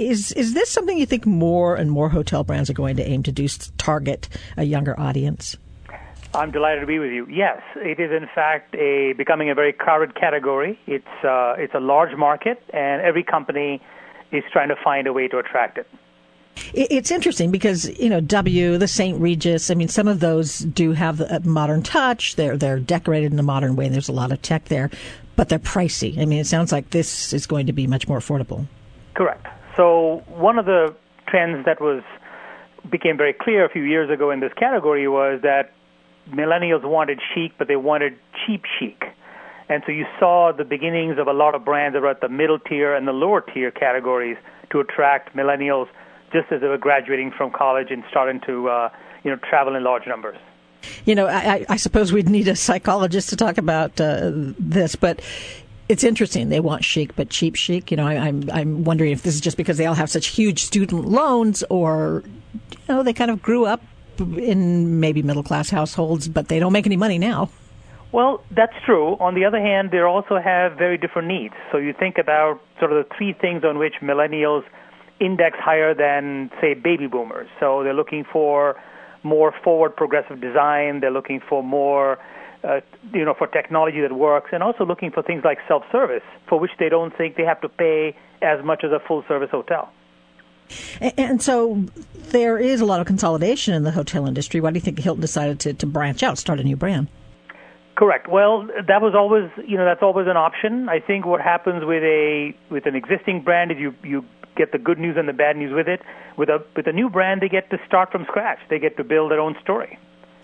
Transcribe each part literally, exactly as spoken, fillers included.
Is is this something you think more and more hotel brands are going to aim to do, target a younger audience? I'm delighted to be with you. Yes, it is in fact a becoming a very crowded category. It's uh, it's a large market, and every company is trying to find a way to attract it. It's interesting because, you know, W, the Saint Regis, I mean, some of those do have a modern touch. They're they're decorated in a modern way. There's a lot of tech there, but they're pricey. I mean, it sounds like this is going to be much more affordable. Correct. So one of the trends that was became very clear a few years ago in this category was that millennials wanted chic, but they wanted cheap chic. And so you saw the beginnings of a lot of brands that were at the middle tier and the lower tier categories to attract millennials just as they were graduating from college and starting to, uh, you know, travel in large numbers. You know, I, I suppose we'd need a psychologist to talk about uh, this, but it's interesting. They want chic, but cheap chic. You know, I, I'm I'm wondering if this is just because they all have such huge student loans, or, you know, they kind of grew up in maybe middle-class households, but they don't make any money now. Well, that's true. On the other hand, they also have very different needs. So you think about sort of the three things on which millennials index higher than, say, baby boomers. So they're looking for more forward progressive design. They're looking for more, uh, you know, for technology that works, and also looking for things like self-service, for which they don't think they have to pay as much as a full-service hotel. And so there is a lot of consolidation in the hotel industry. Why do you think Hilton decided to, to branch out, start a new brand? Correct. Well, that was always, you know, that's always an option. I think what happens with a with an existing brand is you you get the good news and the bad news with it. With a with a new brand, they get to start from scratch. They get to build their own story.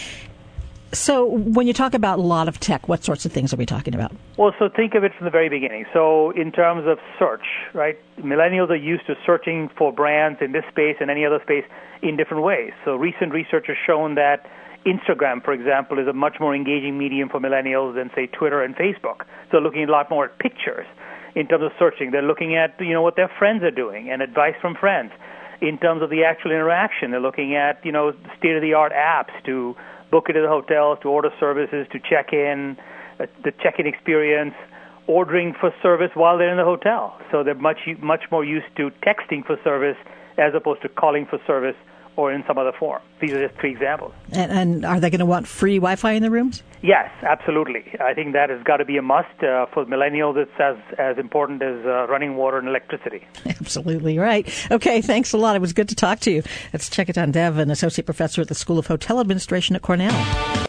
So when you talk about a lot of tech, what sorts of things are we talking about? Well, so think of it from the very beginning. So in terms of search, right, millennials are used to searching for brands in this space and any other space in different ways. So recent research has shown that Instagram, for example, is a much more engaging medium for millennials than, say, Twitter and Facebook. So looking a lot more at pictures in terms of searching. They're looking at, you know, what their friends are doing and advice from friends. In terms of the actual interaction, they're looking at, you know, state-of-the-art apps to book into the hotels, to order services, to check in, uh, the check-in experience, ordering for service while they're in the hotel. So they're much much more used to texting for service as opposed to calling for service or in some other form. These are just three examples. And, and are they going to want free Wi-Fi in the rooms? Yes, absolutely. I think that has got to be a must. Uh, for millennials, it's as, as important as uh, running water and electricity. Absolutely right. Okay, thanks a lot. It was good to talk to you. That's Chekitan Dev, an associate professor at the School of Hotel Administration at Cornell.